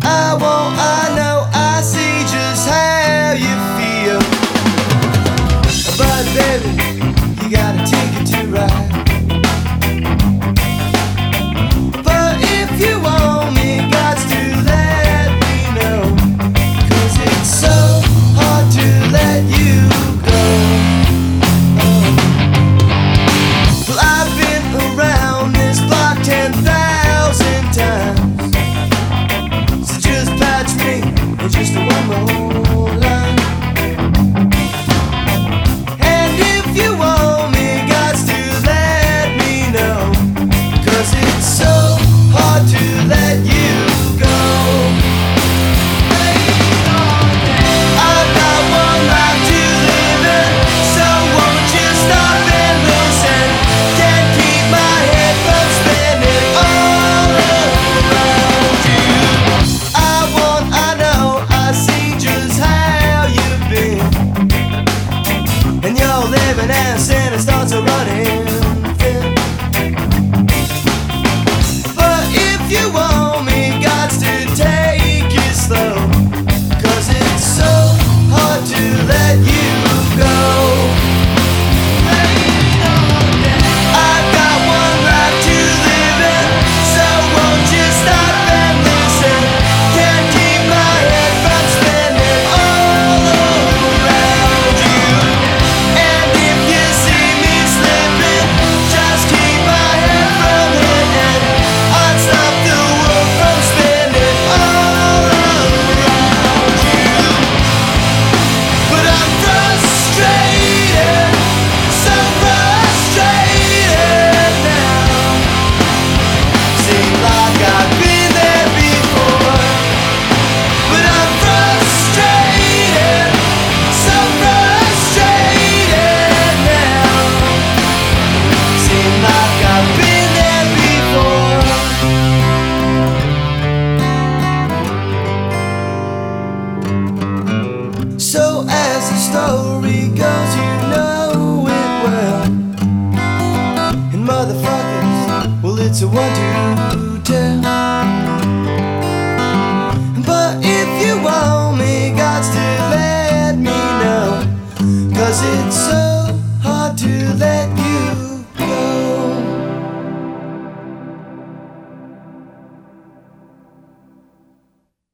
I know, I see just how you feel. But baby, you got a ticket to ride. But if you want me, God's to let me know, 'cause it's so hard to let you go. Well, I've been around this block 10,000 times, so just patch me with just one more line. And if you want me, God's to let me know, 'cause it's so hard to let you go. I've got one life to live in, so won't you stop and listen? Can't keep my head from spinning all around you. I know, I see just how you've been, and you're living as sin and starts a running thin. But if you want me, God's to take it slow, 'cause it's so hard to let you go. I've got one life to live in, so won't you stop and listen? Can't keep my head from spinning all around you. And if you see me slipping, just keep my head from hitting. I'd stop the world from spinning all around you. But I'm frustrated, so frustrated now. Seems like I've been there before. But I'm frustrated, so frustrated now. Seems like I've been there before. So as the story goes, you know it well. And motherfuckers, well, it's a one to tell. But if you want me, God's to let me know, 'cause it's so